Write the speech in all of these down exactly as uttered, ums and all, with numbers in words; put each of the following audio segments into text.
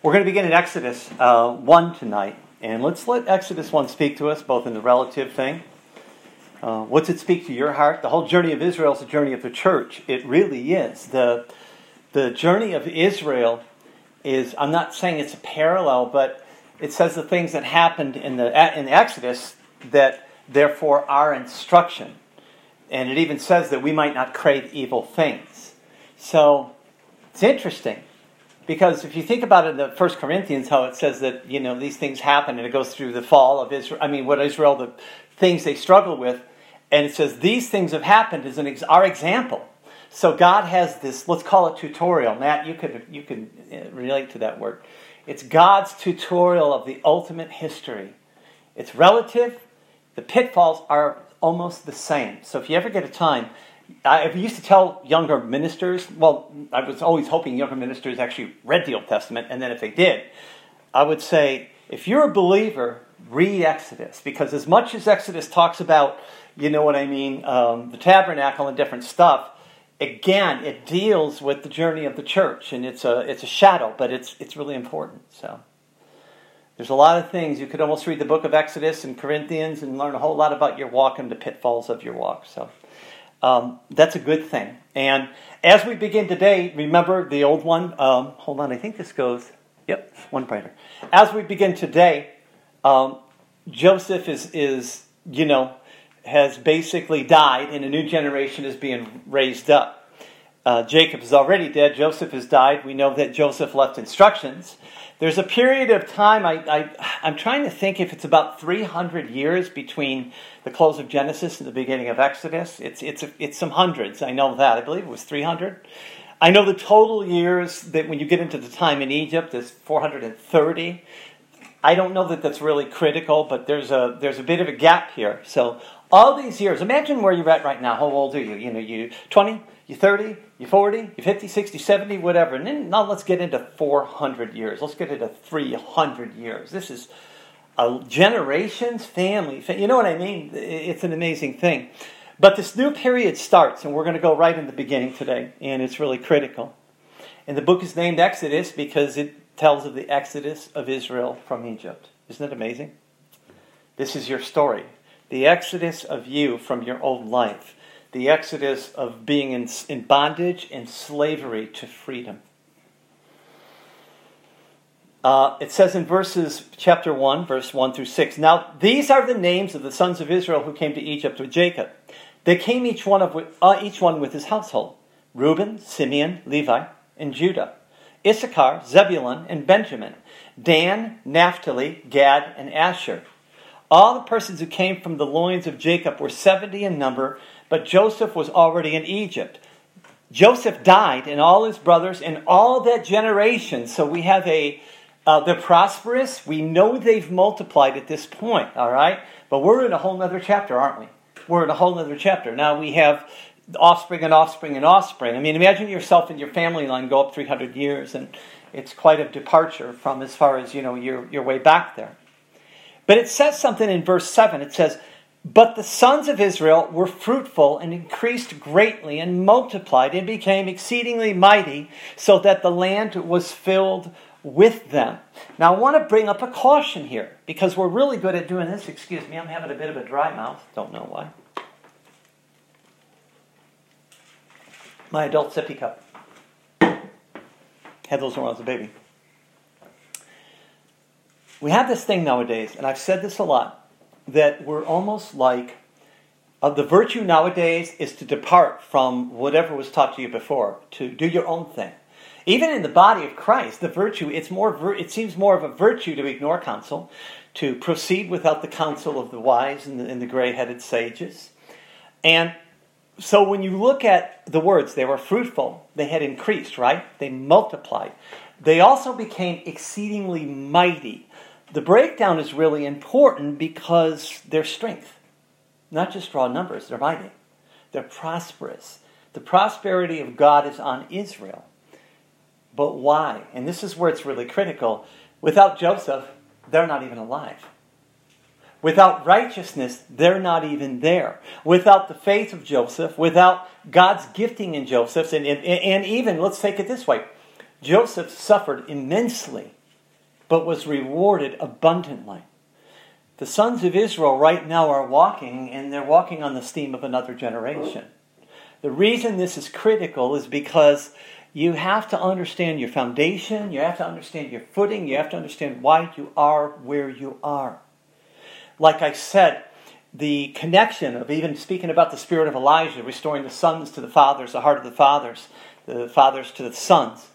We're going to begin in Exodus uh, one tonight, and let's let Exodus one speak to us, both in the relative thing. Uh, what's it speak to your heart? The whole journey of Israel is the journey of the church. It really is. The, the journey of Israel is, I'm not saying it's a parallel, but it says the things that happened in the in the Exodus that therefore are instruction. And it even says that we might not crave evil things. So it's interesting. Because if you think about it in the First Corinthians, how it says that, you know, these things happen and it goes through the fall of Israel. I mean, what Israel, the things they struggle with. And it says these things have happened as an ex- our example. So God has this, let's call it tutorial. Matt, you could you could relate to that word. It's God's tutorial of the ultimate history. It's relative. The pitfalls are almost the same. So if you ever get a time, I used to tell younger ministers, well, I was always hoping younger ministers actually read the Old Testament, and then if they did, I would say, if you're a believer, read Exodus, because as much as Exodus talks about, you know what I mean, um, the tabernacle and different stuff, again, it deals with the journey of the church, and it's a it's a shadow, but it's it's really important. So there's a lot of things. You could almost read the book of Exodus and Corinthians and learn a whole lot about your walk and the pitfalls of your walk. So Um, that's a good thing. And as we begin today, remember the old one. Um, hold on, I think this goes. Yep, one brighter. As we begin today, um, Joseph is, is, you know, has basically died, and a new generation is being raised up. Uh, Jacob is already dead. Joseph has died. We know that Joseph left instructions. There's a period of time, I, I, I'm trying to think if it's about three hundred years between the close of Genesis and the beginning of Exodus. It's it's it's some hundreds, I know that. I believe it was three hundred. I know the total years that when you get into the time in Egypt is four hundred thirty. I don't know that that's really critical, but there's a there's a bit of a gap here. So all these years, imagine where you're at right now. How old are you? You know, you twenty, you thirty, you forty, you fifty, sixty, seventy, whatever. And then now let's get into four hundred years. Let's get into three hundred years. This is a generations, family. You know what I mean? It's an amazing thing. But this new period starts, and we're going to go right in the beginning today, and it's really critical. And the book is named Exodus because it tells of the exodus of Israel from Egypt. Isn't it amazing? This is your story. The exodus of you from your old life. The exodus of being in, in bondage and slavery to freedom. Uh, it says in verses, chapter one, verse one through six, Now these are the names of the sons of Israel who came to Egypt with Jacob. They came each one, of, uh, each one with his household. Reuben, Simeon, Levi, and Judah. Issachar, Zebulun, and Benjamin. Dan, Naphtali, Gad, and Asher. All the persons who came from the loins of Jacob were seventy in number, but Joseph was already in Egypt. Joseph died, and all his brothers, and all that generation. So we have a, uh, they're prosperous. We know they've multiplied at this point, all right? But we're in a whole other chapter, aren't we? We're in a whole other chapter. Now we have offspring and offspring and offspring. I mean, imagine yourself and your family line go up three hundred years, and it's quite a departure from as far as, you know, your, your way back there. But it says something in verse seven. It says, But the sons of Israel were fruitful and increased greatly and multiplied and became exceedingly mighty, so that the land was filled with them. Now I want to bring up a caution here, because we're really good at doing this. Excuse me, I'm having a bit of a dry mouth. Don't know why. My adult sippy cup. Had those when I was a baby. We have this thing nowadays, and I've said this a lot, that we're almost like, uh, the virtue nowadays is to depart from whatever was taught to you before, to do your own thing. Even in the body of Christ, the virtue, it's more. It seems more of a virtue to ignore counsel, to proceed without the counsel of the wise and the, and the gray-headed sages. And so when you look at the words, they were fruitful, they had increased, right? They multiplied. They also became exceedingly mighty. The breakdown is really important because their strength, not just raw numbers, they're mighty. They're prosperous. The prosperity of God is on Israel. But why? And this is where it's really critical. Without Joseph, they're not even alive. Without righteousness, they're not even there. Without the faith of Joseph, without God's gifting in Joseph, and, and, and even, let's take it this way, Joseph suffered immensely but was rewarded abundantly. The sons of Israel right now are walking, and they're walking on the steam of another generation. The reason this is critical is because you have to understand your foundation, you have to understand your footing, you have to understand why you are where you are. Like I said, the connection of even speaking about the spirit of Elijah, restoring the sons to the fathers, the heart of the fathers, the fathers to the sons,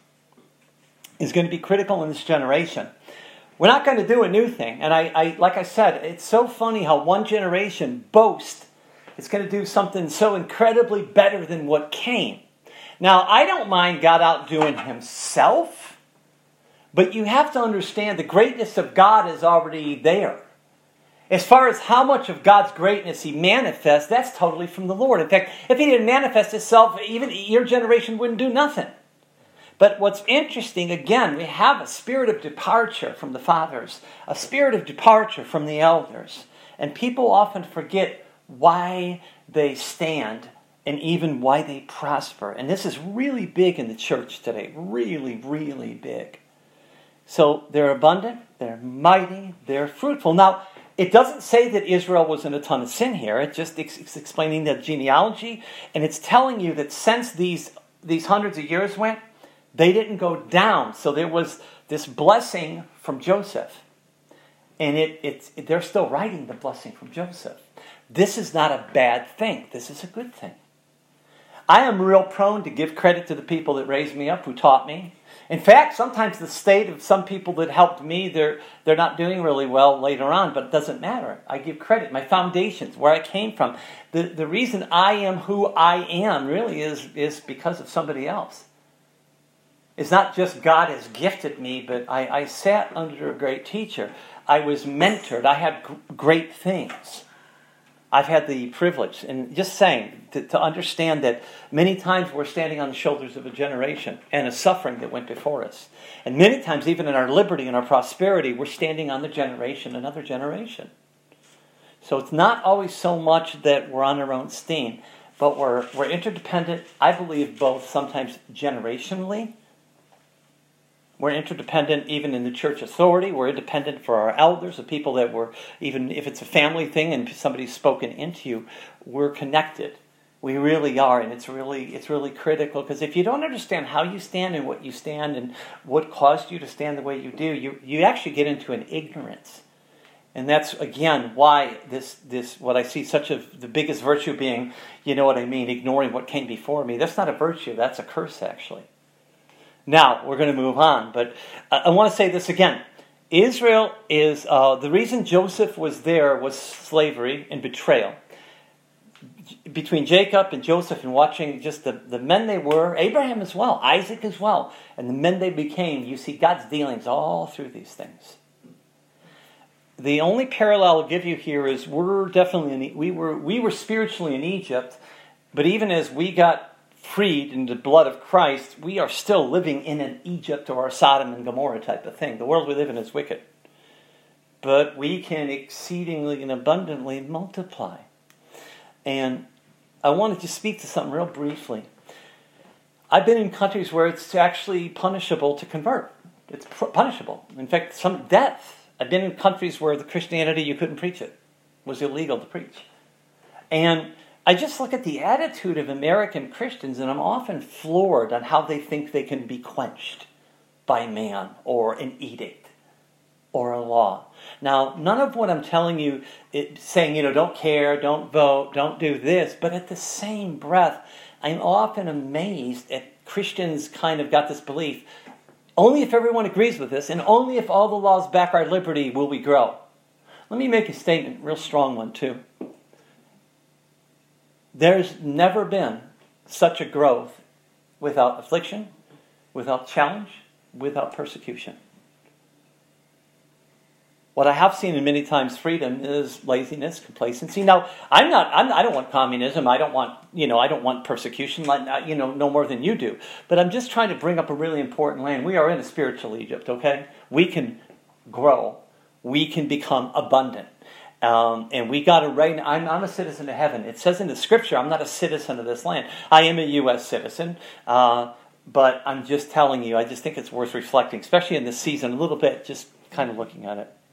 is going to be critical in this generation. We're not going to do a new thing. And I, I like I said, it's so funny how one generation boasts it's going to do something so incredibly better than what came. Now, I don't mind God outdoing himself, but you have to understand the greatness of God is already there. As far as how much of God's greatness he manifests, that's totally from the Lord. In fact, if he didn't manifest himself, even your generation wouldn't do nothing. But what's interesting, again, we have a spirit of departure from the fathers, a spirit of departure from the elders. And people often forget why they stand and even why they prosper. And this is really big in the church today. Really, really big. So they're abundant, they're mighty, they're fruitful. Now, it doesn't say that Israel was in a ton of sin here. It just it's explaining the genealogy. And it's telling you that since these, these hundreds of years went, they didn't go down. So there was this blessing from Joseph. And it, it's, it, they're still writing the blessing from Joseph. This is not a bad thing. This is a good thing. I am real prone to give credit to the people that raised me up, who taught me. In fact, sometimes the state of some people that helped me, they're, they're not doing really well later on, but it doesn't matter. I give credit. My foundations, where I came from. The, the reason I am who I am really is, is because of somebody else. It's not just God has gifted me, but I, I sat under a great teacher. I was mentored. I had g- great things. I've had the privilege, and just saying, to, to understand that many times we're standing on the shoulders of a generation and a suffering that went before us. And many times, even in our liberty and our prosperity, we're standing on the generation, another generation. So it's not always so much that we're on our own steam, but we're, we're interdependent, I believe, both sometimes generationally. We're interdependent even in the church authority. We're independent for our elders, the people that were, even if it's a family thing and somebody's spoken into you, we're connected. We really are, and it's really it's really critical, because if you don't understand how you stand and what you stand and what caused you to stand the way you do, you, you actually get into an ignorance. And that's, again, why this, this what I see such a, the biggest virtue being, you know what I mean, ignoring what came before me. That's not a virtue, that's a curse, actually. Now, we're going to move on, but I want to say this again. Israel is, uh, the reason Joseph was there was slavery and betrayal. Between Jacob and Joseph, and watching just the, the men they were, Abraham as well, Isaac as well, and the men they became, you see God's dealings all through these things. The only parallel I'll give you here is we're definitely, in, we were we were spiritually in Egypt, but even as we got freed in the blood of Christ, we are still living in an Egypt or a Sodom and Gomorrah type of thing. The world we live in is wicked. But we can exceedingly and abundantly multiply. And I wanted to speak to something real briefly. I've been in countries where it's actually punishable to convert. It's punishable. In fact, some death. I've been in countries where the Christianity, you couldn't preach it. It was illegal to preach. And I just look at the attitude of American Christians, and I'm often floored on how they think they can be quenched by man or an edict or a law. Now, none of what I'm telling you is saying, you know, don't care, don't vote, don't do this. But at the same breath, I'm often amazed at Christians kind of got this belief, only if everyone agrees with this, and only if all the laws back our liberty will we grow. Let me make a statement, real strong one too. There's never been such a growth without affliction, without challenge, without persecution. What I have seen in many times freedom is laziness, complacency. Now, I'm not. I'm, I don't want communism. I don't want. You know. I don't want persecution. Like you know, no more than you do. But I'm just trying to bring up a really important land. We are in a spiritual Egypt. Okay, we can grow. We can become abundant. Um, and we got to reign. I'm, I'm a citizen of heaven. It says in the scripture, I'm not a citizen of this land. I am a U S citizen, uh, but I'm just telling you, I just think it's worth reflecting, especially in this season, a little bit, just kind of looking at it.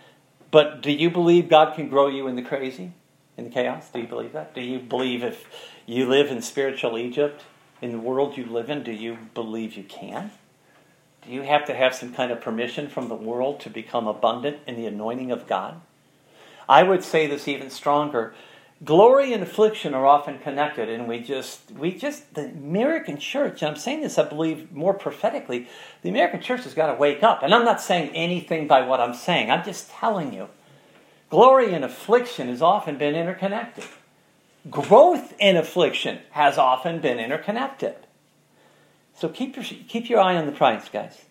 But do you believe God can grow you in the crazy, in the chaos? Do you believe that? Do you believe if you live in spiritual Egypt, in the world you live in, do you believe you can? Do you have to have some kind of permission from the world to become abundant in the anointing of God? I would say this even stronger. Glory and affliction are often connected, and we just, we just, the American church, and I'm saying this, I believe, more prophetically, the American church has got to wake up. And I'm not saying anything by what I'm saying. I'm just telling you. Glory and affliction has often been interconnected. Growth and affliction has often been interconnected. So keep your, keep your eye on the prize, guys.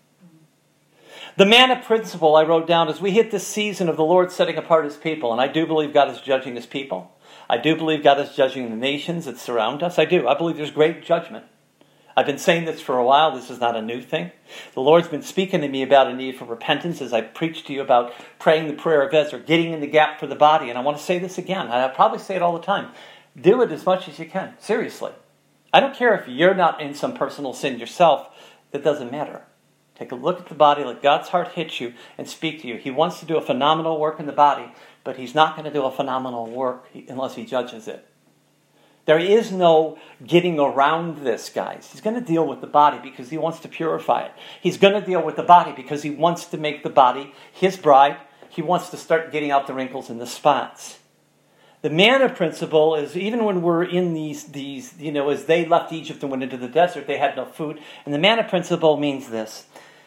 The manna principle I wrote down is we hit this season of the Lord setting apart His people, and I do believe God is judging His people. I do believe God is judging the nations that surround us. I do. I believe there's great judgment. I've been saying this for a while. This is not a new thing. The Lord's been speaking to me about a need for repentance as I preach to you about praying the prayer of Ezra, getting in the gap for the body. And I want to say this again. I probably say it all the time. Do it as much as you can. Seriously. I don't care if you're not in some personal sin yourself. It doesn't matter. Take a look at the body, let God's heart hit you and speak to you. He wants to do a phenomenal work in the body, but He's not going to do a phenomenal work unless He judges it. There is no getting around this, guys. He's going to deal with the body because He wants to purify it. He's going to deal with the body because He wants to make the body His bride. He wants to start getting out the wrinkles and the spots. The manna principle is even when we're in these, these, you know, as they left Egypt and went into the desert, they had no food. And the manna principle means this.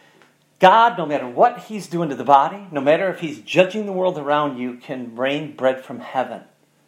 God, no matter what He's doing to the body, no matter if He's judging the world around you, can rain bread from heaven.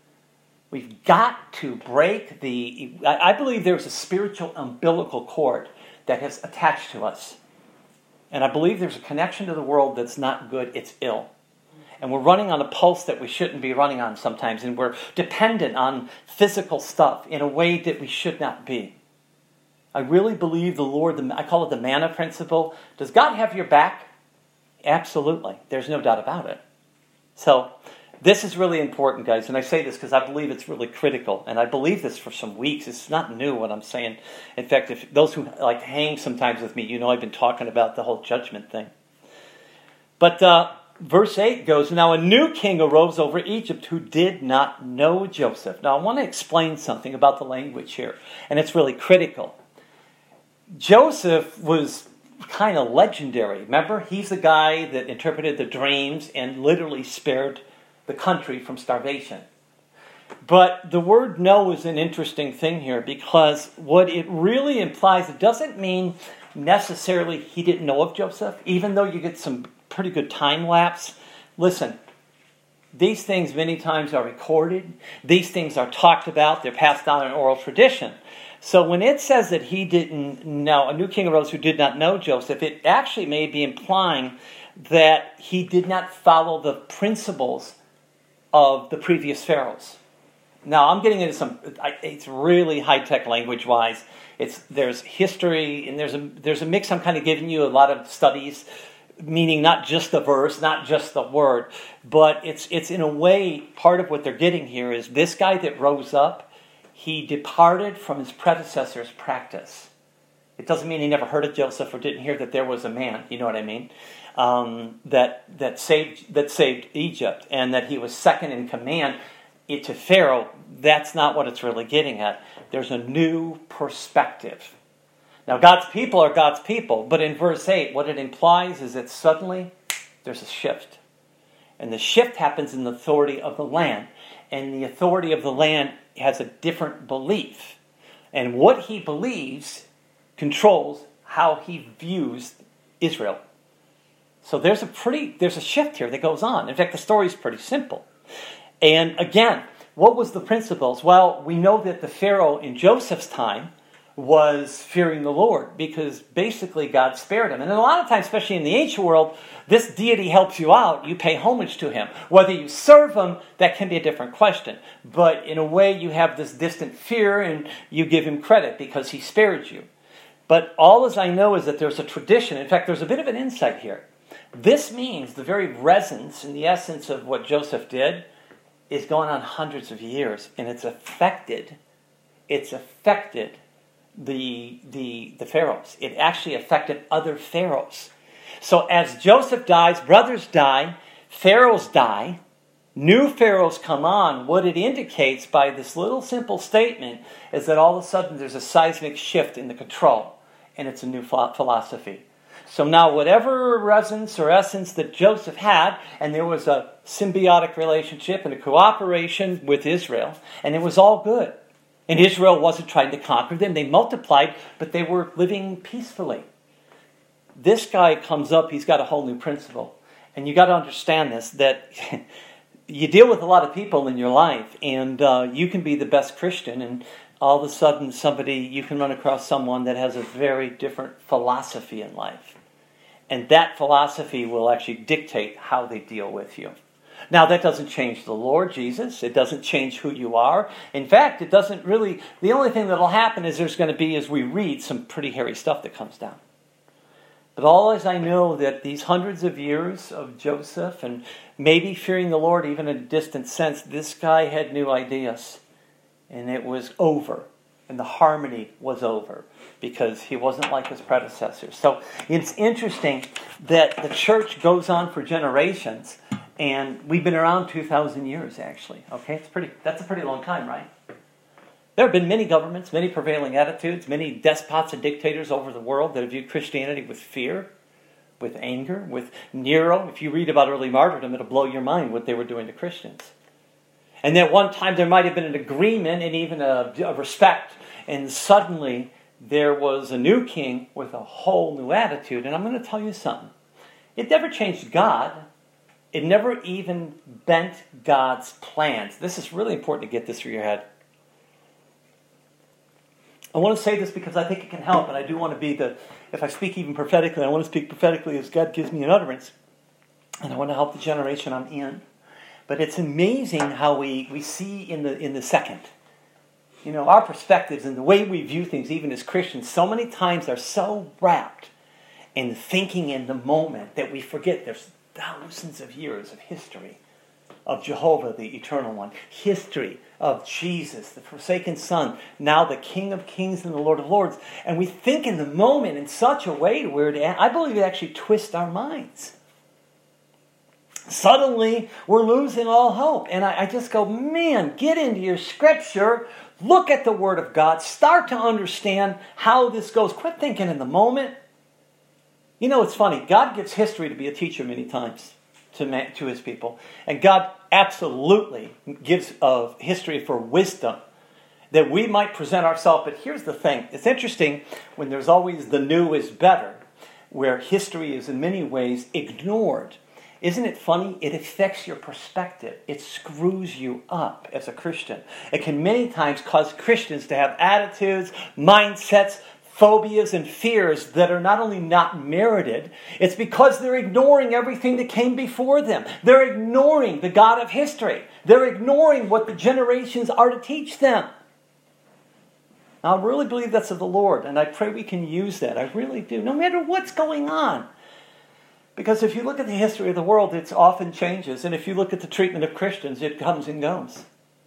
We've got to break the... I believe there's a spiritual umbilical cord that has attached to us. And I believe there's a connection to the world that's not good, it's ill. And we're running on a pulse that we shouldn't be running on sometimes. And we're dependent on physical stuff in a way that we should not be. I really believe the Lord, the, I call it the manna principle. Does God have your back? Absolutely. There's no doubt about it. So this is really important, guys. And I say this because I believe it's really critical. And I believe this for some weeks. It's not new what I'm saying. In fact, if those who like hang sometimes with me, you know I've been talking about the whole judgment thing. But uh, verse eight goes, Now a new king arose over Egypt who did not know Joseph. Now I want to explain something about the language here. And it's really critical. Joseph was kind of legendary. Remember, he's the guy that interpreted the dreams and literally spared the country from starvation. But the word know is an interesting thing here because what it really implies, it doesn't mean necessarily he didn't know of Joseph, even though you get some pretty good time lapse. Listen, these things many times are recorded. These things are talked about. They're passed down in oral tradition. So when it says that he didn't know, a new king arose who did not know Joseph, it actually may be implying that he did not follow the principles of the previous pharaohs. Now, I'm getting into some, it's really high-tech language-wise. It's There's history, and there's a, there's a mix. I'm kind of giving you a lot of studies, meaning not just the verse, not just the word, but it's it's in a way, part of what they're getting here is this guy that rose up, he departed from his predecessor's practice. It doesn't mean he never heard of Joseph or didn't hear that there was a man, you know what I mean, um, that that saved that saved Egypt and that he was second in command it to Pharaoh. That's not what it's really getting at. There's a new perspective. Now, God's people are God's people, but in verse eight, what it implies is that suddenly there's a shift. And the shift happens in the authority of the land. And the authority of the land has a different belief. And what he believes controls how he views Israel. So there's a pretty, there's a shift here that goes on. In fact, the story is pretty simple. And again, what was the principles? Well, we know that the Pharaoh in Joseph's time was fearing the Lord because basically God spared him. And a lot of times, especially in the ancient world, this deity helps you out. You pay homage to him. Whether you serve him, that can be a different question. But in a way, you have this distant fear and you give him credit because he spared you. But all as I know is that there's a tradition. In fact, there's a bit of an insight here. This means the very resonance and the essence of what Joseph did is going on hundreds of years. And it's affected, it's affected the, the, the pharaohs. It actually affected other pharaohs. So as Joseph dies, brothers die, pharaohs die, new pharaohs come on. What it indicates by this little simple statement is that all of a sudden there's a seismic shift in the control, and it's a new philosophy. So now whatever resonance or essence that Joseph had, and there was a symbiotic relationship and a cooperation with Israel, and it was all good. And Israel wasn't trying to conquer them. They multiplied, but they were living peacefully. This guy comes up, he's got a whole new principle. And you got to understand this, that you deal with a lot of people in your life, and uh, you can be the best Christian, and all of a sudden somebody, you can run across someone that has a very different philosophy in life. And that philosophy will actually dictate how they deal with you. Now, that doesn't change the Lord Jesus. It doesn't change who you are. In fact, it doesn't really, the only thing that will happen is there's going to be, as we read, some pretty hairy stuff that comes down. But all as I know that these hundreds of years of Joseph, and maybe fearing the Lord even in a distant sense, this guy had new ideas. And it was over. And the harmony was over. Because he wasn't like his predecessors. So it's interesting that the church goes on for generations. And we've been around two thousand years, actually. Okay, it's pretty. That's a pretty long time, right? There have been many governments, many prevailing attitudes, many despots and dictators over the world that have viewed Christianity with fear, with anger, with Nero. If you read about early martyrdom, it'll blow your mind what they were doing to Christians. And at one time there might have been an agreement and even a, a respect, and suddenly there was a new king with a whole new attitude. And I'm going to tell you something. It never changed God. It never even bent God's plans. This is really important to get this through your head. I want to say this because I think it can help, and I do want to be the, if I speak even prophetically, I want to speak prophetically as God gives me an utterance, and I want to help the generation I'm in. But it's amazing how we, we see in the in the second. You know, our perspectives and the way we view things, even as Christians, so many times are so wrapped in thinking in the moment that we forget there's thousands of years of history of Jehovah, the Eternal One. History of Jesus, the forsaken Son, now the King of Kings and the Lord of Lords. And we think in the moment in such a way to where it, I believe it actually twists our minds. Suddenly, we're losing all hope. And I, I just go, man, get into your scripture, look at the Word of God, start to understand how this goes. Quit thinking in the moment. You know, it's funny. God gives history to be a teacher many times to man, to His people. And God absolutely gives uh, history for wisdom, that we might present ourselves. But here's the thing. It's interesting when there's always the new is better, where history is in many ways ignored. Isn't it funny? It affects your perspective. It screws you up as a Christian. It can many times cause Christians to have attitudes, mindsets, phobias, and fears that are not only not merited, it's because they're ignoring everything that came before them. They're ignoring the God of history. They're ignoring what the generations are to teach them. Now, I really believe that's of the Lord, and I pray we can use that. I really do, no matter what's going on. Because if you look at the history of the world, it often changes. And if you look at the treatment of Christians, it comes and goes.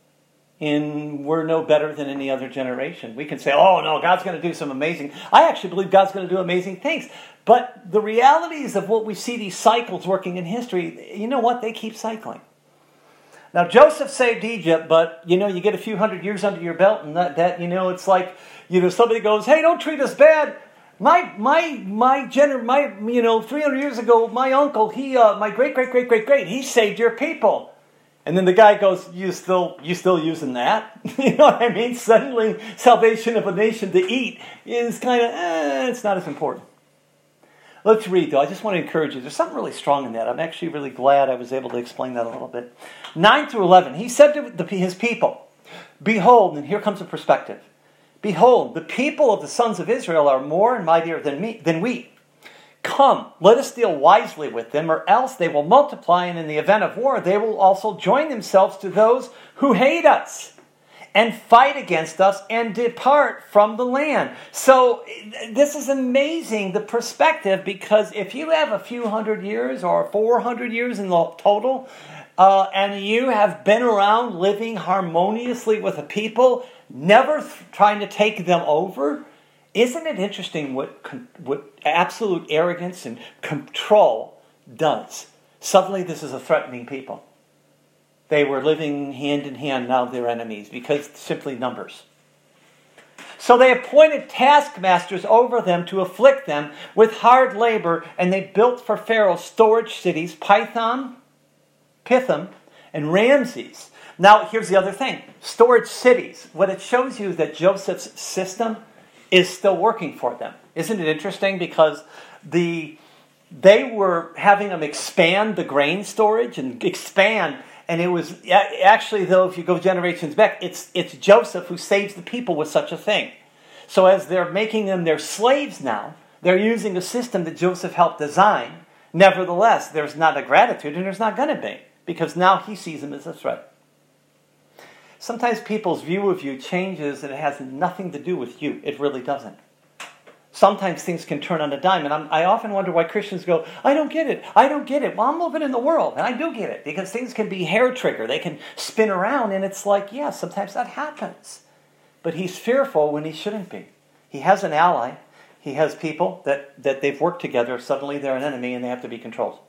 And we're no better than any other generation. We can say, oh no, God's going to do some amazing... I actually believe God's going to do amazing things. But the realities of what we see, these cycles working in history, you know what? They keep cycling. Now, Joseph saved Egypt, but, you know, you get a few hundred years under your belt, and that, that you know, it's like, you know, somebody goes, hey, don't treat us bad. My, my, my, gener- my, you know, three hundred years ago, my uncle, he, uh, my great, great, great, great, great, he saved your people. And then the guy goes, you still, you still using that? You know what I mean? Suddenly, salvation of a nation to eat is kind of, eh, it's not as important. Let's read, though. I just want to encourage you. There's something really strong in that. I'm actually really glad I was able to explain that a little bit. nine through eleven, he said to the, his people, behold, and here comes a perspective. Behold, the people of the sons of Israel are more and mightier than me, than we. Come, let us deal wisely with them, or else they will multiply, and in the event of war, they will also join themselves to those who hate us, and fight against us, and depart from the land. So, this is amazing, the perspective, because if you have a few hundred years, or four hundred years in the total, uh, and you have been around living harmoniously with a people, never th- trying to take them over, Isn't it interesting what con- what absolute arrogance and control does? Suddenly this is a threatening people. They were living hand in hand, now they're enemies, because simply numbers. So they appointed taskmasters over them to afflict them with hard labor, and they built for Pharaoh storage cities, Pithom, Pithom, and Ramses. Now, here's the other thing. Storage cities. What it shows you is that Joseph's system is still working for them. Isn't it interesting? Because the they were having them expand the grain storage and expand. And it was actually, though, if you go generations back, it's it's Joseph who saves the people with such a thing. So as they're making them their slaves now, they're using a system that Joseph helped design. Nevertheless, there's not a gratitude, and there's not going to be, because now he sees them as a threat. Sometimes people's view of you changes, and it has nothing to do with you. It really doesn't. Sometimes things can turn on a dime, and I'm, I often wonder why Christians go, I don't get it, I don't get it. Well, I'm living in the world, and I do get it, because things can be hair trigger. They can spin around, and it's like, yeah, sometimes that happens. But he's fearful when he shouldn't be. He has an ally. He has people that, that they've worked together. Suddenly they're an enemy, and they have to be controlled.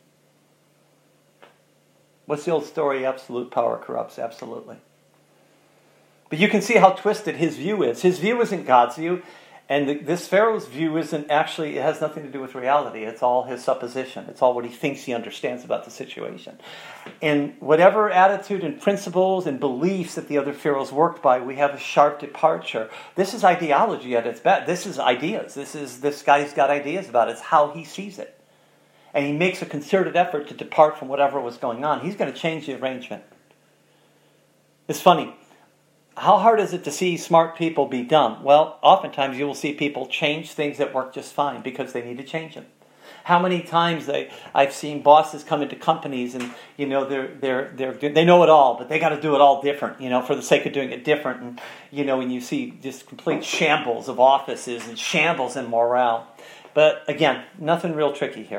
What's the old story? Absolute power corrupts. Absolutely. But you can see how twisted his view is. His view isn't God's view. And the, this Pharaoh's view isn't actually, it has nothing to do with reality. It's all his supposition. It's all what he thinks he understands about the situation. And whatever attitude and principles and beliefs that the other pharaohs worked by, we have a sharp departure. This is ideology at its best. This is ideas. This is, this guy's got ideas about it. It's how he sees it. And he makes a concerted effort to depart from whatever was going on. He's going to change the arrangement. It's funny. How hard is it to see smart people be dumb? Well, oftentimes you will see people change things that work just fine because they need to change them. How many times they, I've seen bosses come into companies and, you know, they're, they're, they're, they know it all, but they got to do it all different, you know, for the sake of doing it different. And, you know, and you see just complete shambles of offices and shambles in morale. But again, nothing real tricky here.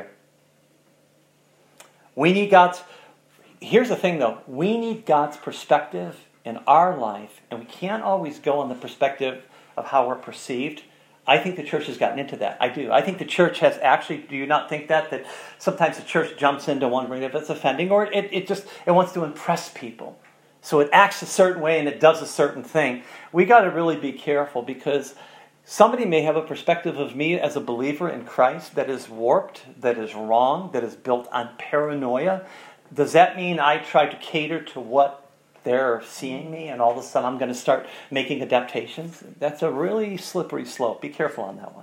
We need God's, here's the thing though, we need God's perspective in our life, and we can't always go on the perspective of how we're perceived. I think the church has gotten into that. I do. I think the church has actually, do you not think that? That sometimes the church jumps into wondering if it's offending, or it, it just, it wants to impress people. So it acts a certain way and it does a certain thing. We got to really be careful, because somebody may have a perspective of me as a believer in Christ that is warped, that is wrong, that is built on paranoia. Does that mean I try to cater to what they're seeing me, and all of a sudden I'm going to start making adaptations? That's a really slippery slope. Be careful on that one.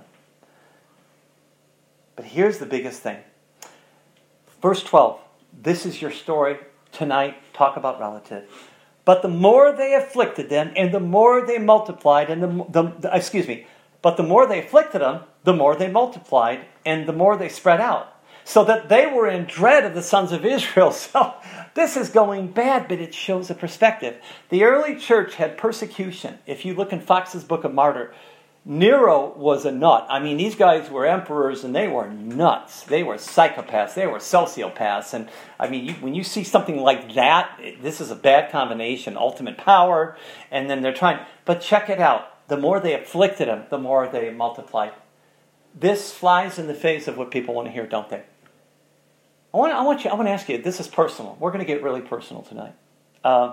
But here's the biggest thing. Verse twelve. This is your story tonight. Talk about relative. But the more they afflicted them, and the more they multiplied, and the, the, the excuse me, but the more they afflicted them, the more they multiplied, and the more they spread out, so that they were in dread of the sons of Israel. So this is going bad, but it shows a perspective. The early church had persecution. If you look in Fox's Book of Martyr, Nero was a nut. I mean, these guys were emperors, and they were nuts. They were psychopaths. They were sociopaths. And I mean, you, when you see something like that, this is a bad combination. Ultimate power, and then they're trying. But check it out. The more they afflicted them, the more they multiplied. This flies in the face of what people want to hear, don't they? I want, I want you. I want to ask you. This is personal. We're going to get really personal tonight. Uh,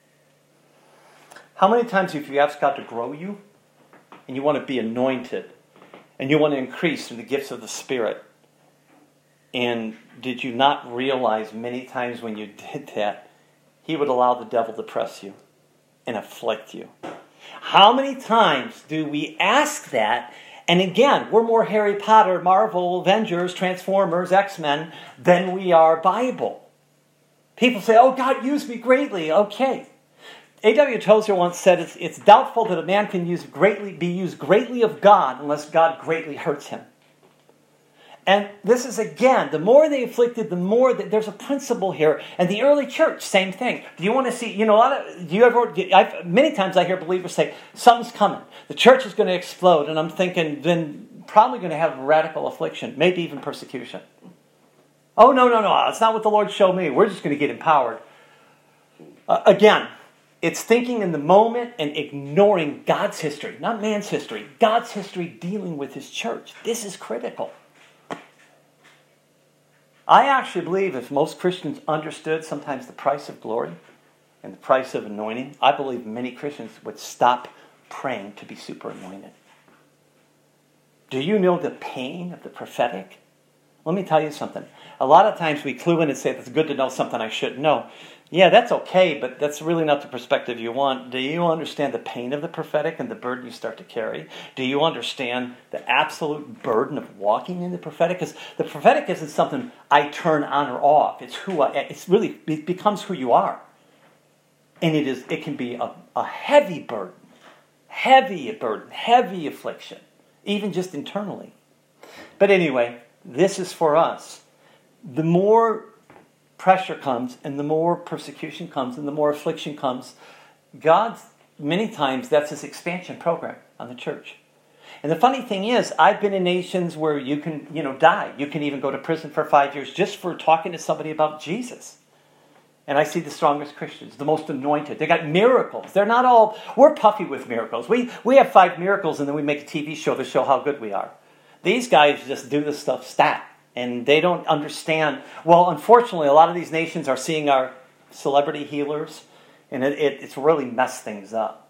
how many times have you asked God to grow you, and you want to be anointed, and you want to increase in the gifts of the Spirit, and did you not realize many times when you did that, He would allow the devil to press you and afflict you? How many times do we ask that? And again, we're more Harry Potter, Marvel, Avengers, Transformers, X-Men than we are Bible. People say, oh, God used me greatly. Okay. A W Tozer once said, it's, it's doubtful that a man can use greatly, be used greatly of God unless God greatly hurts him. And this is, again, the more they afflicted, the more that there's a principle here. And the early church, same thing. Do you want to see, you know, a lot of, do you ever, I've, many times I hear believers say, something's coming. The church is going to explode. And I'm thinking, then probably going to have radical affliction, maybe even persecution. Oh, no, no, no, that's not what the Lord showed me. We're just going to get empowered. Uh, again, It's thinking in the moment and ignoring God's history, not man's history. God's history dealing with his church. This is critical. I actually believe if most Christians understood sometimes the price of glory and the price of anointing, I believe many Christians would stop praying to be super anointed. Do you know the pain of the prophetic? Let me tell you something. A lot of times we clue in and say, it's good to know something I shouldn't know. Yeah, that's okay, but that's really not the perspective you want. Do you understand the pain of the prophetic and the burden you start to carry? Do you understand the absolute burden of walking in the prophetic? Because the prophetic isn't something I turn on or off. It's who I. It's really it becomes who you are, and it is. It can be a, a heavy burden, heavy burden, heavy affliction, even just internally. But anyway, this is for us. The more pressure comes and the more persecution comes and the more affliction comes, God's, many times, that's his expansion program on the church. And the funny thing is, I've been in nations where you can, you know, die. You can even go to prison for five years just for talking to somebody about Jesus. And I see the strongest Christians, the most anointed. They got miracles. They're not all, we're puffy with miracles. We, we have five miracles and then we make a T V show to show how good we are. These guys just do this stuff stat. And they don't understand. Well, unfortunately, a lot of these nations are seeing our celebrity healers, and it, it, it's really messed things up.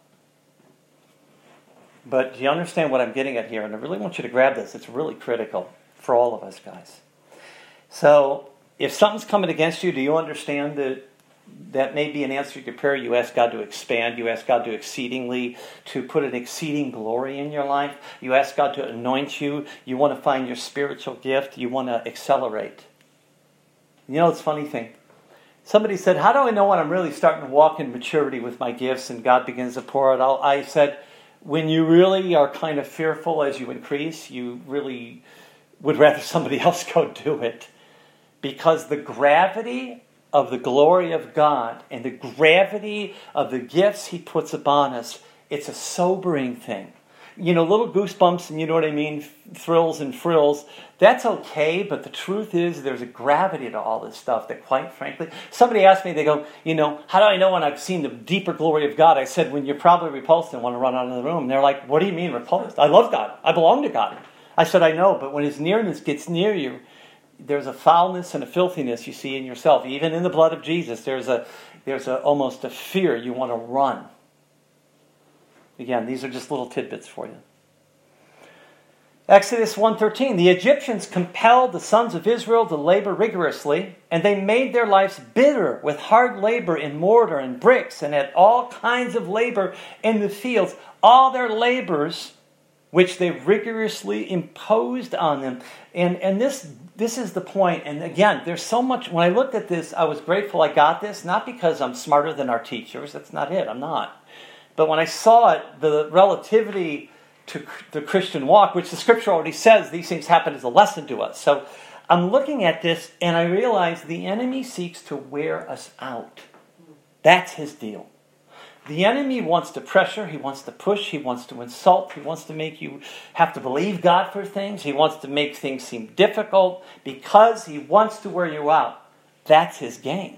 But do you understand what I'm getting at here? And I really want you to grab this. It's really critical for all of us, guys. So, if something's coming against you, do you understand that that may be an answer to your prayer? You ask God to expand. You ask God to exceedingly, to put an exceeding glory in your life. You ask God to anoint you. You want to find your spiritual gift. You want to accelerate. You know, it's a funny thing. Somebody said, how do I know when I'm really starting to walk in maturity with my gifts and God begins to pour it out? I said, when you really are kind of fearful as you increase, you really would rather somebody else go do it. Because the gravity of the glory of God and the gravity of the gifts he puts upon us, it's a sobering thing. You know, little goosebumps and you know what I mean, thrills and frills, that's okay, but the truth is there's a gravity to all this stuff that quite frankly, somebody asked me, they go, you know, how do I know when I've seen the deeper glory of God? I said, when you're probably repulsed and want to run out of the room. And they're like, what do you mean repulsed? I love God. I belong to God. I said, I know, but when his nearness gets near you, there's a foulness and a filthiness you see in yourself. Even in the blood of Jesus, there's a there's a, almost a fear. You want to run. Again, these are just little tidbits for you. Exodus one thirteen, the Egyptians compelled the sons of Israel to labor rigorously, and they made their lives bitter with hard labor in mortar and bricks, and had all kinds of labor in the fields. All their labors, which they rigorously imposed on them. And and this this is the point. And again, there's so much. When I looked at this, I was grateful I got this, not because I'm smarter than our teachers. That's not it. I'm not. But when I saw it, the relativity to the Christian walk, which the scripture already says, these things happen as a lesson to us. So I'm looking at this, and I realize the enemy seeks to wear us out. That's his deal. The enemy wants to pressure, he wants to push, he wants to insult, he wants to make you have to believe God for things, he wants to make things seem difficult because he wants to wear you out. That's his game.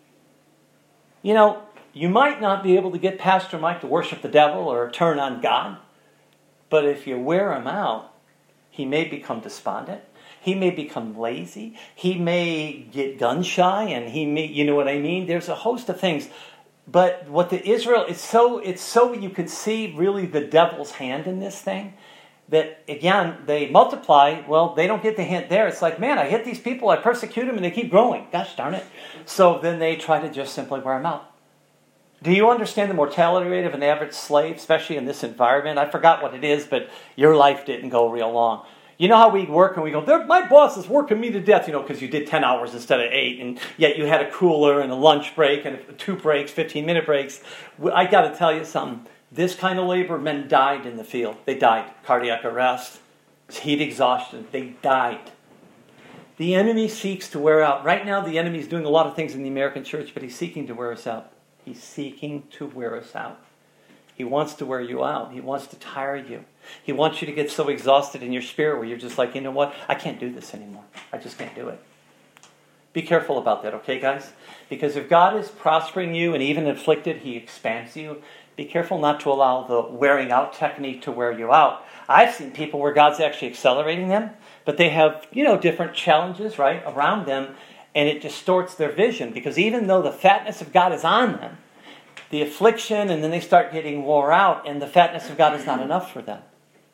You know, you might not be able to get Pastor Mike to worship the devil or turn on God, but if you wear him out, he may become despondent. He may become lazy. He may get gun shy, and he may, you know what I mean? There's a host of things. But what the Israel, it's so, it's so you can see really the devil's hand in this thing, that again, they multiply, well, they don't get the hint there. It's like, man, I hit these people, I persecute them, and they keep growing. Gosh darn it. So then they try to just simply wear them out. Do you understand the mortality rate of an average slave, especially in this environment? I forgot what it is, but your life didn't go real long. You know how we work and we go, my boss is working me to death, you know, because you did ten hours instead of eight, and yet you had a cooler and a lunch break and two breaks, fifteen-minute breaks. I got to tell you something. This kind of labor, men died in the field. They died. Cardiac arrest, heat exhaustion. They died. The enemy seeks to wear out. Right now, the enemy is doing a lot of things in the American church, but he's seeking to wear us out. He's seeking to wear us out. He wants to wear you out. He wants to tire you. He wants you to get so exhausted in your spirit where you're just like, you know what? I can't do this anymore. I just can't do it. Be careful about that, okay, guys? Because if God is prospering you and even afflicted, he expands you. Be careful not to allow the wearing out technique to wear you out. I've seen people where God's actually accelerating them, but they have, you know, different challenges, right, around them, and it distorts their vision. Because even though the fatness of God is on them, the affliction, and then they start getting wore out, and the fatness of God is not enough for them.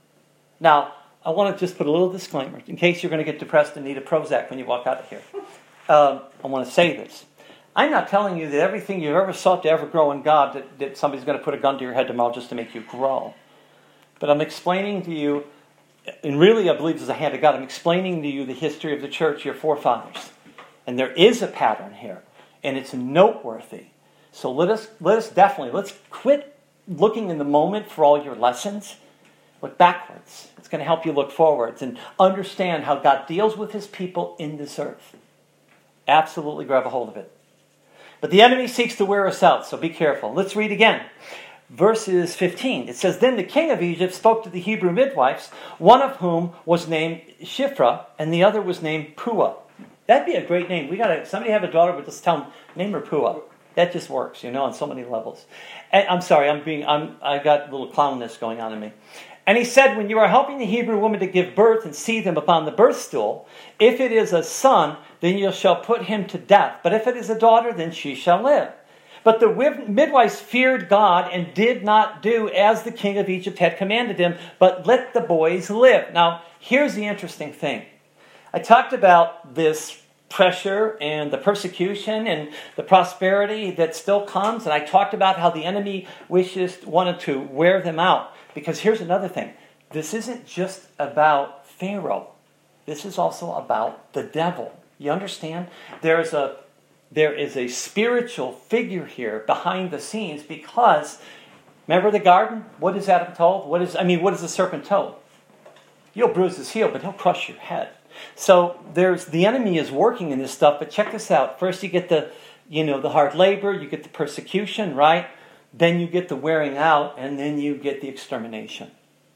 Now, I want to just put a little disclaimer, in case you're going to get depressed and need a Prozac when you walk out of here. Um, I want to say this. I'm not telling you that everything you've ever sought to ever grow in God, that, that somebody's going to put a gun to your head tomorrow just to make you grow. But I'm explaining to you, and really I believe it's a hand of God, I'm explaining to you the history of the church, your forefathers. And there is a pattern here, and it's noteworthy. So let us, let us definitely, let's quit looking in the moment for all your lessons. Look backwards. It's going to help you look forwards and understand how God deals with his people in this earth. Absolutely grab a hold of it. But the enemy seeks to wear us out, so be careful. Let's read again. Verses fifteen. It says, Then the king of Egypt spoke to the Hebrew midwives, one of whom was named Shiphrah, and the other was named Puah. That'd be a great name. We got somebody have a daughter, but just tell them, name her Puah. That just works, you know, on so many levels. And I'm sorry, I'm being, I'm, I got a little clownness going on in me. And he said, when you are helping the Hebrew woman to give birth and see them upon the birth stool, if it is a son, then you shall put him to death. But if it is a daughter, then she shall live. But the midwives feared God and did not do as the king of Egypt had commanded them, but let the boys live. Now, here's the interesting thing. I talked about this pressure and the persecution and the prosperity that still comes. And I talked about how the enemy wishes, wanted to wear them out. Because here's another thing. This isn't just about Pharaoh. This is also about the devil. You understand? There's a, there is a spiritual figure here behind the scenes because, remember the garden? What is Adam told? What is, I mean, what is the serpent told? You'll bruise his heel, but he'll crush your head. So there's the enemy is working in this stuff, but check this out. First you get the, you know, the hard labor, you get the persecution, right? Then you get the wearing out, and then you get the extermination.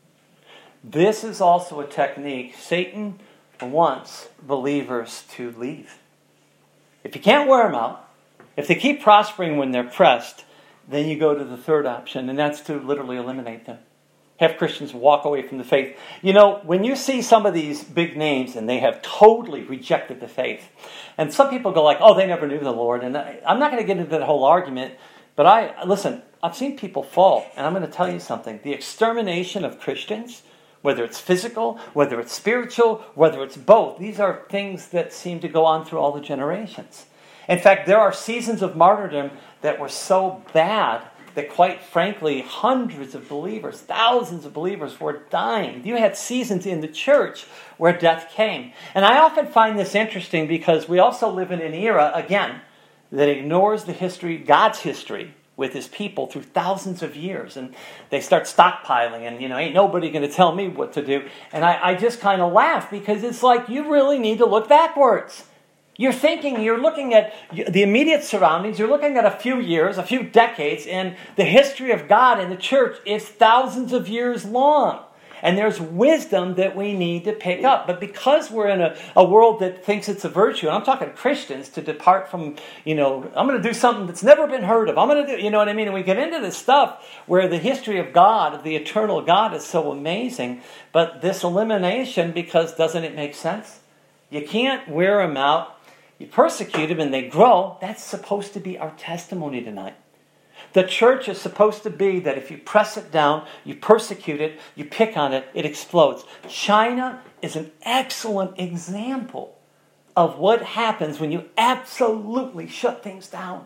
This is also a technique. Satan wants believers to leave. If you can't wear them out, if they keep prospering when they're pressed, then you go to the third option, and that's to literally eliminate them. Have Christians walk away from the faith. You know, when you see some of these big names and they have totally rejected the faith, and some people go like, oh, they never knew the Lord, and I, I'm not going to get into that whole argument, but I, listen, I've seen people fall, and I'm going to tell you something. The extermination of Christians, whether it's physical, whether it's spiritual, whether it's both, these are things that seem to go on through all the generations. In fact, there are seasons of martyrdom that were so bad that quite frankly, hundreds of believers, thousands of believers were dying. You had seasons in the church where death came. And I often find this interesting because we also live in an era, again, that ignores the history, God's history, with his people through thousands of years. And they start stockpiling and, you know, ain't nobody going to tell me what to do. And I, I just kind of laugh because it's like you really need to look backwards. You're thinking, you're looking at the immediate surroundings, you're looking at a few years, a few decades, and the history of God in the church is thousands of years long. And there's wisdom that we need to pick up. But because we're in a, a world that thinks it's a virtue, and I'm talking Christians, to depart from, you know, I'm going to do something that's never been heard of. I'm going to do, you know what I mean? And we get into this stuff where the history of God, of the eternal God, is so amazing. But this elimination, because doesn't it make sense? You can't wear them out. You persecute them and they grow. That's supposed to be our testimony tonight. The church is supposed to be that if you press it down, you persecute it, you pick on it, it explodes. China is an excellent example of what happens when you absolutely shut things down.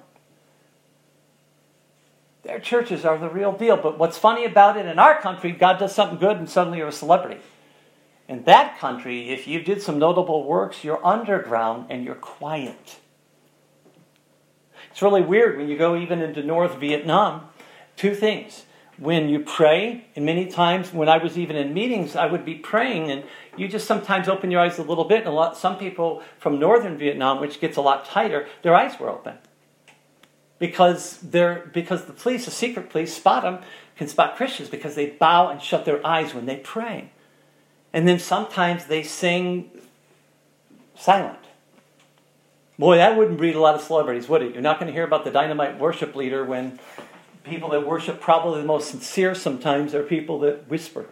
Their churches are the real deal. But what's funny about it, in our country, God does something good and suddenly you're a celebrity. In that country, if you did some notable works, you're underground and you're quiet. It's really weird when you go even into North Vietnam. Two things. When you pray, and many times when I was even in meetings, I would be praying, and you just sometimes open your eyes a little bit, and a lot, some people from northern Vietnam, which gets a lot tighter, their eyes were open. Because they're because the police, the secret police, spot them, can spot Christians because they bow and shut their eyes when they pray. And then sometimes they sing silent. Boy, that wouldn't breed a lot of celebrities, would it? You're not going to hear about the dynamite worship leader when people that worship, probably the most sincere sometimes, are people that whisper.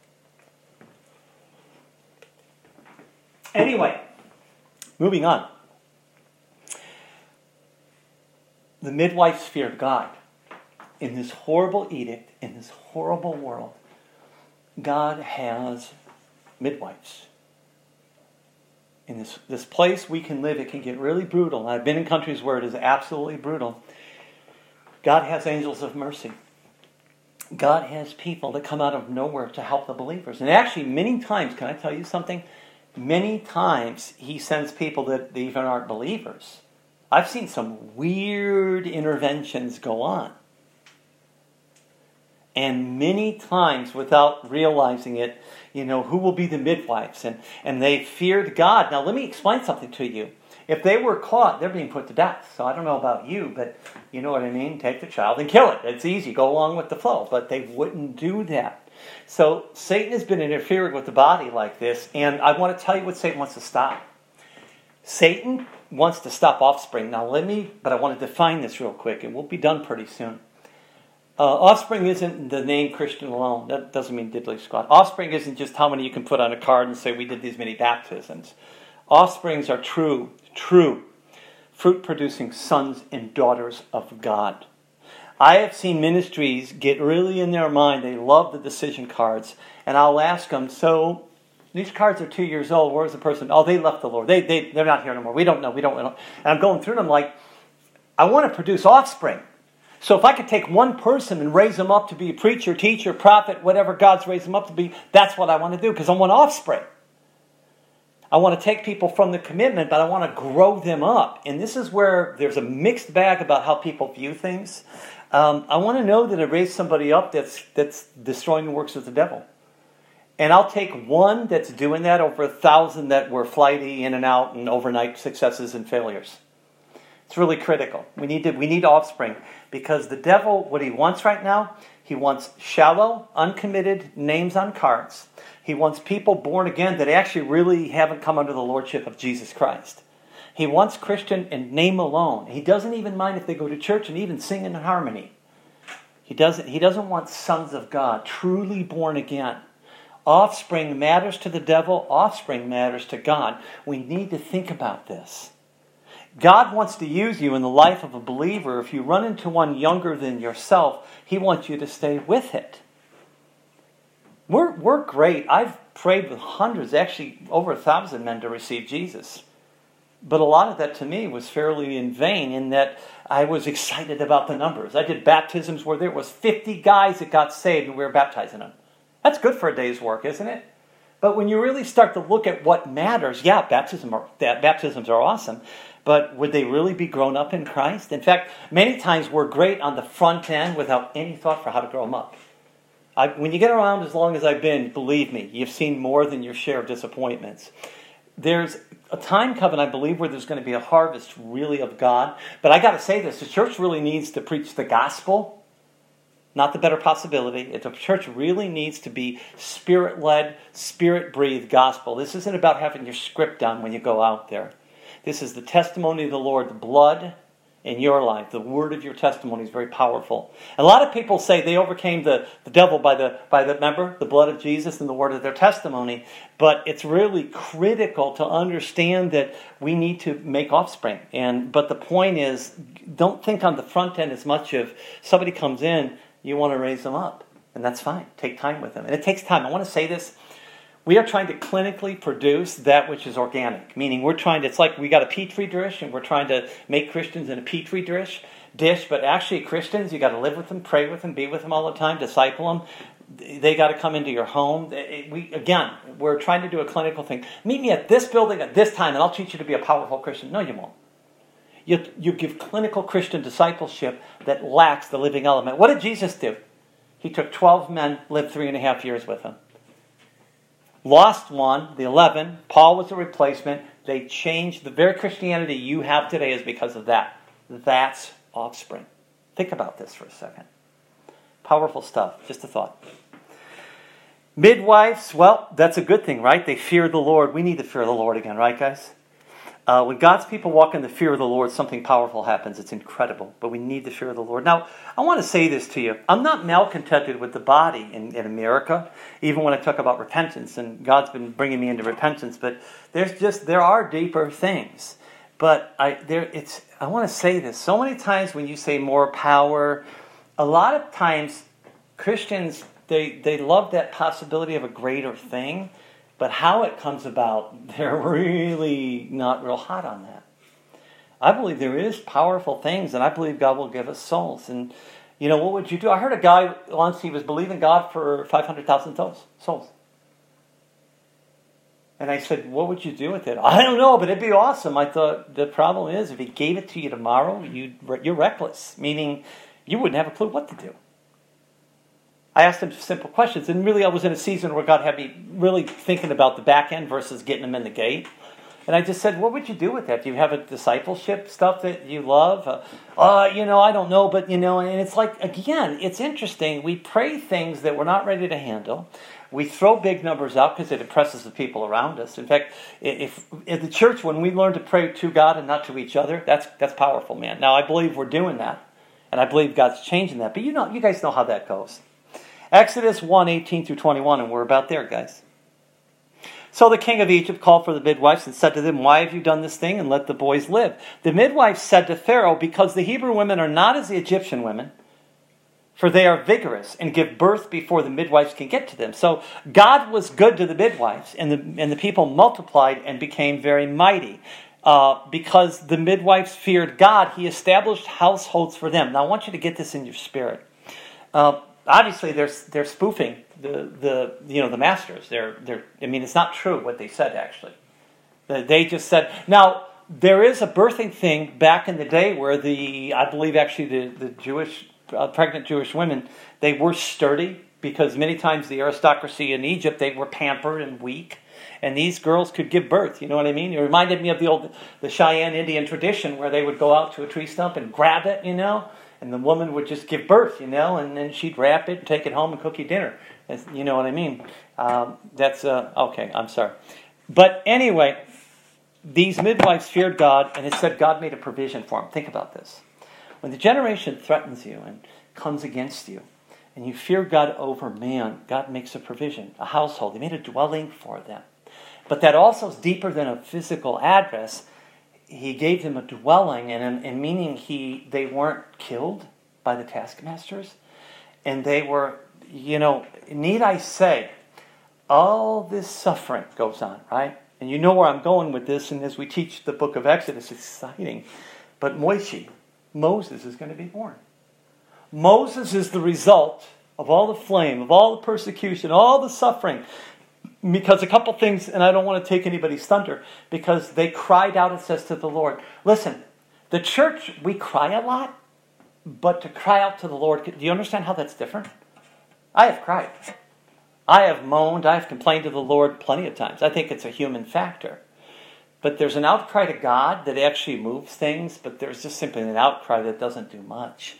Anyway, moving on. The midwives feared God. In this horrible edict, in this horrible world, God has midwives. In this, this place we can live, it can get really brutal. I've been in countries where it is absolutely brutal. God has angels of mercy. God has people that come out of nowhere to help the believers. And actually, many times, can I tell you something? Many times He sends people that even aren't believers. I've seen some weird interventions go on. And many times, without realizing it, you know, who will be the midwives? And, and they feared God. Now, let me explain something to you. If they were caught, they're being put to death. So I don't know about you, but you know what I mean? Take the child and kill it. It's easy. Go along with the flow. But they wouldn't do that. So Satan has been interfering with the body like this. And I want to tell you what Satan wants to stop. Satan wants to stop offspring. Now let me, but I want to define this real quick. And we'll be done pretty soon. Uh, offspring isn't the name Christian alone. That doesn't mean diddly squat. Offspring isn't just how many you can put on a card and say we did these many baptisms. Offsprings are true, true, fruit-producing sons and daughters of God. I have seen ministries get really in their mind. They love the decision cards. And I'll ask them, so these cards are two years old. Where's the person? Oh, they left the Lord. They, they, they're not here anymore. We don't know. We don't know. And I'm going through them like, I want to produce offspring. So if I could take one person and raise them up to be a preacher, teacher, prophet, whatever God's raised them up to be, that's what I want to do because I want offspring. I want to take people from the commitment, but I want to grow them up. And this is where there's a mixed bag about how people view things. Um, I want to know that I raised somebody up that's that's destroying the works of the devil. And I'll take one that's doing that over a thousand that were flighty, in and out, and overnight successes and failures. It's really critical. We need to, we need offspring because the devil, what he wants right now, he wants shallow, uncommitted names on cards. He wants people born again that actually really haven't come under the lordship of Jesus Christ. He wants Christian in name alone. He doesn't even mind if they go to church and even sing in harmony. He doesn't, he doesn't want sons of God, truly born again. Offspring matters to the devil. Offspring matters to God. We need to think about this. God wants to use you in the life of a believer. If you run into one younger than yourself, He wants you to stay with it. We're, we're great. I've prayed with hundreds, actually over a thousand men to receive Jesus. But a lot of that to me was fairly in vain in that I was excited about the numbers. I did baptisms where there was fifty guys that got saved and we were baptizing them. That's good for a day's work, isn't it? But when you really start to look at what matters, yeah, baptism are, baptisms are awesome. But would they really be grown up in Christ? In fact, many times we're great on the front end without any thought for how to grow them up. I, when you get around as long as I've been, believe me, you've seen more than your share of disappointments. There's a time coming, I believe, where there's going to be a harvest really of God. But I got to say this, the church really needs to preach the gospel, not the better possibility. The church really needs to be spirit-led, spirit-breathed gospel. This isn't about having your script done when you go out there. This is the testimony of the Lord, the blood in your life. The word of your testimony is very powerful. A lot of people say they overcame the, the devil by the, by the, remember, the blood of Jesus and the word of their testimony. But it's really critical to understand that we need to make offspring. And But the point is, don't think on the front end as much of somebody comes in, you want to raise them up. And that's fine. Take time with them. And it takes time. I want to say this. We are trying to clinically produce that which is organic. Meaning we're trying to, it's like we got a Petri dish and we're trying to make Christians in a Petri dish. dish. But actually Christians, you got to live with them, pray with them, be with them all the time, disciple them. They got to come into your home. We Again, we're trying to do a clinical thing. Meet me at this building at this time and I'll teach you to be a powerful Christian. No, you won't. You, you give clinical Christian discipleship that lacks the living element. What did Jesus do? He took twelve men, lived three and a half years with them. Lost one, the eleven. Paul was a replacement. They changed. The very Christianity you have today is because of that. That's offspring. Think about this for a second. Powerful stuff. Just a thought. Midwives, well, that's a good thing, right? They fear the Lord. We need to fear the Lord again, right, guys? Uh, when God's people walk in the fear of the Lord, something powerful happens. It's incredible. But we need the fear of the Lord. Now, I want to say this to you. I'm not malcontented with the body in, in America, even when I talk about repentance. And God's been bringing me into repentance. But there's just, there are deeper things. But I there it's I want to say this. So many times when you say more power, a lot of times Christians, they, they love that possibility of a greater thing. But how it comes about, they're really not real hot on that. I believe there is powerful things, and I believe God will give us souls. And, you know, what would you do? I heard a guy once, he was believing God for five hundred thousand souls. And I said, what would you do with it? I don't know, but it'd be awesome. I thought, the problem is, if he gave it to you tomorrow, you'd, you're reckless, meaning you wouldn't have a clue what to do. I asked him simple questions, and really I was in a season where God had me really thinking about the back end versus getting them in the gate. And I just said, what would you do with that? Do you have a discipleship stuff that you love? Uh, uh, you know, I don't know, but, you know, and it's like, again, it's interesting. We pray things that we're not ready to handle. We throw big numbers out because it impresses the people around us. In fact, if in the church, when we learn to pray to God and not to each other, that's that's powerful, man. Now, I believe we're doing that, and I believe God's changing that. But you know, you guys know how that goes. Exodus one, eighteen through twenty-one, and we're about there, guys. So the king of Egypt called for the midwives and said to them, why have you done this thing, and let the boys live? The midwives said to Pharaoh, because the Hebrew women are not as the Egyptian women, for they are vigorous and give birth before the midwives can get to them. So God was good to the midwives, and the, and the people multiplied and became very mighty. Uh, because the midwives feared God, he established households for them. Now I want you to get this in your spirit. Uh, Obviously, they're they're spoofing the, the you know the masters. They're they're. I mean, it's not true what they said. Actually, they just said. Now there is a birthing thing back in the day where the I believe actually the the Jewish uh, pregnant Jewish women, they were sturdy because many times the aristocracy in Egypt, they were pampered and weak, and these girls could give birth. You know what I mean? It reminded me of the old the Cheyenne Indian tradition where they would go out to a tree stump and grab it. You know. And the woman would just give birth, you know, and then she'd wrap it, take it home, and cook you dinner. You know what I mean? Um, that's, uh, okay, I'm sorry. But anyway, these midwives feared God, and it said God made a provision for them. Think about this. When the generation threatens you and comes against you, and you fear God over man, God makes a provision, a household. He made a dwelling for them. But that also is deeper than a physical address. He gave them a dwelling, and in meaning he they weren't killed by the taskmasters, and they were, you know, need I say, all this suffering goes on, right? And you know where I'm going with this, and as we teach the book of Exodus, it's exciting. But Moishi, Moses is going to be born. Moses is the result of all the flame, of all the persecution, all the suffering. Because a couple things, and I don't want to take anybody's thunder, because they cried out, it says, to the Lord. Listen, the church, we cry a lot, but to cry out to the Lord, do you understand how that's different? I have cried. I have moaned, I have complained to the Lord plenty of times. I think it's a human factor. But there's an outcry to God that actually moves things, but there's just simply an outcry that doesn't do much.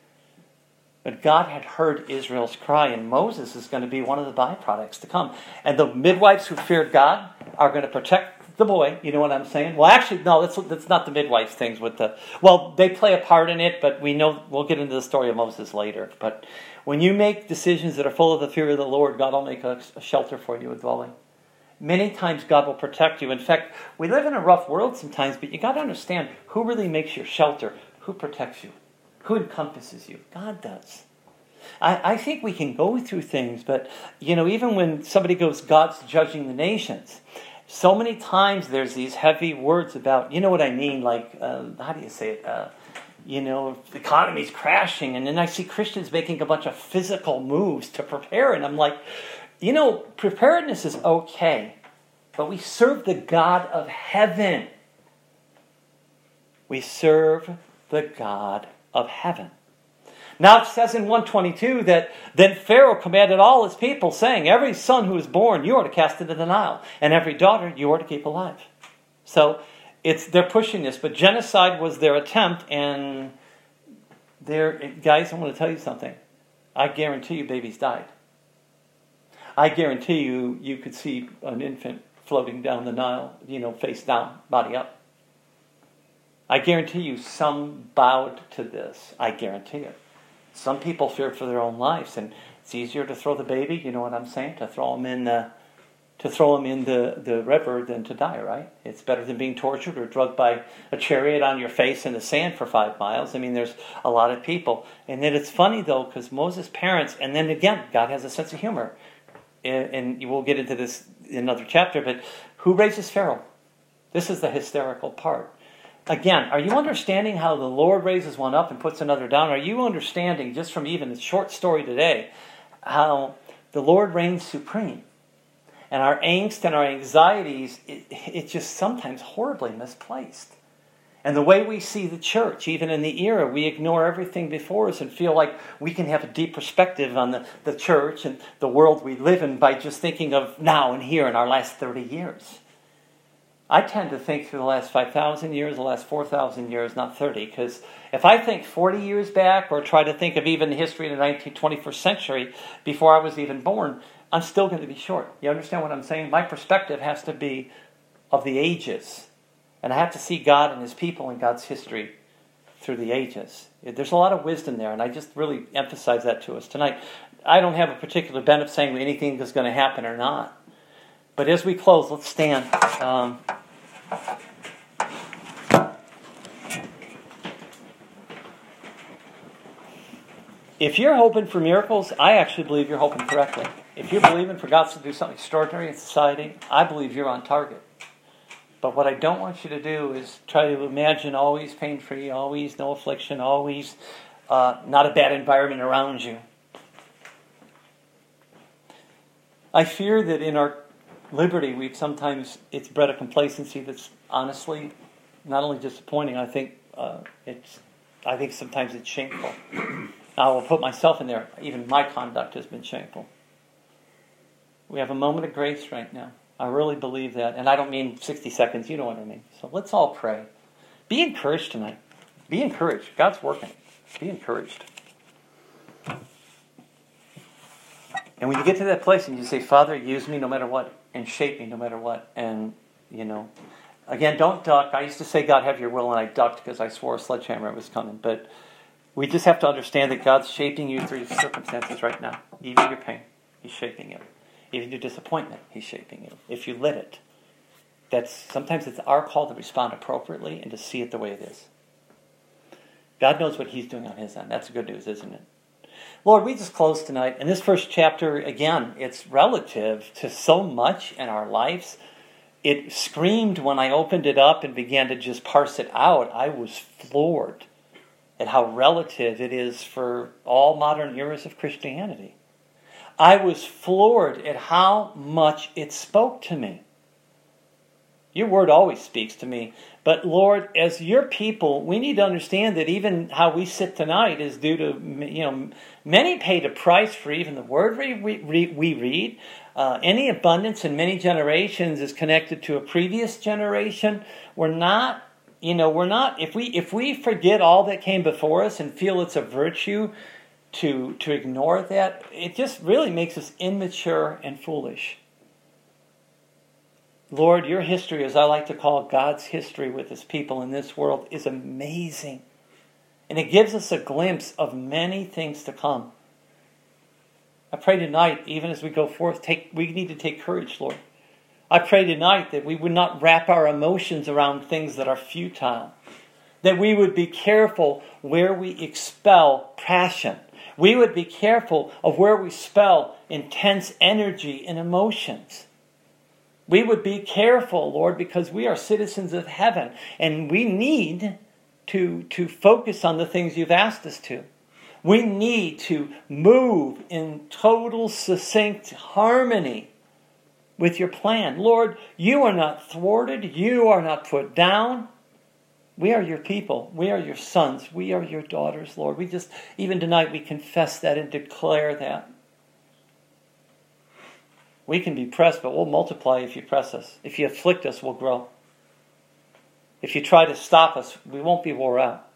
But God had heard Israel's cry, and Moses is going to be one of the byproducts to come. And the midwives who feared God are going to protect the boy. You know what I'm saying? Well, actually, no, that's that's not the midwives things with the. Well, they play a part in it, but we know we'll get into the story of Moses later. But when you make decisions that are full of the fear of the Lord, God will make a, a shelter for you, a dwelling. Many times God will protect you. In fact, we live in a rough world sometimes, but you got to understand who really makes your shelter, who protects you. Who encompasses you? God does. I, I think we can go through things, but, you know, even when somebody goes, God's judging the nations, so many times there's these heavy words about, you know what I mean, like, uh, how do you say it? Uh, you know, the economy's crashing, and then I see Christians making a bunch of physical moves to prepare, and I'm like, you know, preparedness is okay, but we serve the God of heaven. We serve the God of heaven. Now it says in one twenty-two that then Pharaoh commanded all his people, saying, every son who is born you are to cast into the Nile, and every daughter you are to keep alive. So it's they're pushing this, but genocide was their attempt, and they're, guys, I want to tell you something. I guarantee you babies died. I guarantee you you could see an infant floating down the Nile, you know, face down, body up. I guarantee you some bowed to this. I guarantee it. Some people feared for their own lives, and it's easier to throw the baby, you know what I'm saying, to throw him in the, to throw him in the, the river than to die, right? It's better than being tortured or drugged by a chariot on your face in the sand for five miles. I mean, there's a lot of people. And then it's funny, though, because Moses' parents, and then again, God has a sense of humor. And, and you will get into this in another chapter, but who raises Pharaoh? This is the hysterical part. Again, are you understanding how the Lord raises one up and puts another down? Are you understanding, just from even the short story today, how the Lord reigns supreme? And our angst and our anxieties, it, it's just sometimes horribly misplaced. And the way we see the church, even in the era, we ignore everything before us and feel like we can have a deep perspective on the, the church and the world we live in by just thinking of now and here in our last thirty years. I tend to think through the last five thousand years, the last four thousand years, not thirty, because if I think forty years back or try to think of even the history of the nineteenth, twenty-first century before I was even born, I'm still going to be short. You understand what I'm saying? My perspective has to be of the ages. And I have to see God and His people and God's history through the ages. There's a lot of wisdom there, and I just really emphasize that to us tonight. I don't have a particular bent of saying anything is going to happen or not. But as we close, let's stand. Um, if you're hoping for miracles, I actually believe you're hoping correctly. If you're believing for God to do something extraordinary in society, I believe you're on target. But what I don't want you to do is try to imagine always pain-free, always no affliction, always uh, not a bad environment around you. I fear that in our liberty, we've sometimes, it's bred a complacency that's honestly not only disappointing, I think uh, it's, I think sometimes it's shameful. I will put myself in there. Even my conduct has been shameful. We have a moment of grace right now. I really believe that. And I don't mean sixty seconds, you know what I mean. So let's all pray. Be encouraged tonight. Be encouraged. God's working. Be encouraged. And when you get to that place and you say, Father, use me no matter what, and shape me no matter what, and, you know, again, don't duck. I used to say, God, have your will, and I ducked because I swore a sledgehammer was coming. But we just have to understand that God's shaping you through your circumstances right now. Even your pain, He's shaping you. Even your disappointment, He's shaping you. If you let it, that's sometimes it's our call to respond appropriately and to see it the way it is. God knows what He's doing on His end. That's the good news, isn't it? Lord, we just close tonight. And this first chapter, again, it's relative to so much in our lives. It screamed when I opened it up and began to just parse it out. I was floored at how relative it is for all modern eras of Christianity. I was floored at how much it spoke to me. Your word always speaks to me. But Lord, as your people, we need to understand that even how we sit tonight is due to, you know, many paid a price for even the word we, we, we read. Uh, any abundance in many generations is connected to a previous generation. We're not, you know, we're not, if we if we forget all that came before us and feel it's a virtue to to ignore that, it just really makes us immature and foolish. Lord, your history, as I like to call God's history with His people in this world, is amazing. And it gives us a glimpse of many things to come. I pray tonight, even as we go forth, take we need to take courage, Lord. I pray tonight that we would not wrap our emotions around things that are futile. That we would be careful where we expel passion. We would be careful of where we expel intense energy and emotions. We would be careful, Lord, because we are citizens of heaven, and we need to, to focus on the things you've asked us to. We need to move in total, succinct harmony with your plan. Lord, you are not thwarted. You are not put down. We are your people. We are your sons. We are your daughters, Lord. We just, even tonight, we confess that and declare that. We can be pressed, but we'll multiply if you press us. If you afflict us, we'll grow. If you try to stop us, we won't be wore out.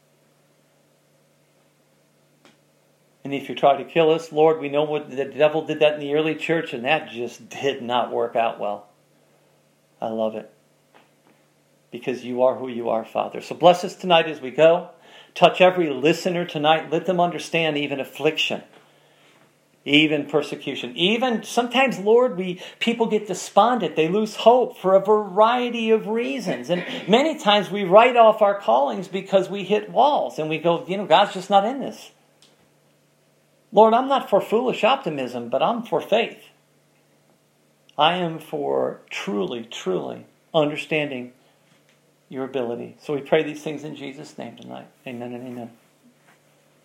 And if you try to kill us, Lord, we know what the devil did that in the early church, and that just did not work out well. I love it. because you are who you are, Father. So bless us tonight as we go. Touch every listener tonight. Let them understand even affliction, even persecution. Even sometimes, Lord, we people get despondent. They lose hope for a variety of reasons. And many times we write off our callings because we hit walls and we go, you know, God's just not in this. Lord, I'm not for foolish optimism, but I'm for faith. I am for truly, truly understanding your ability. So we pray these things in Jesus' name tonight. Amen and amen.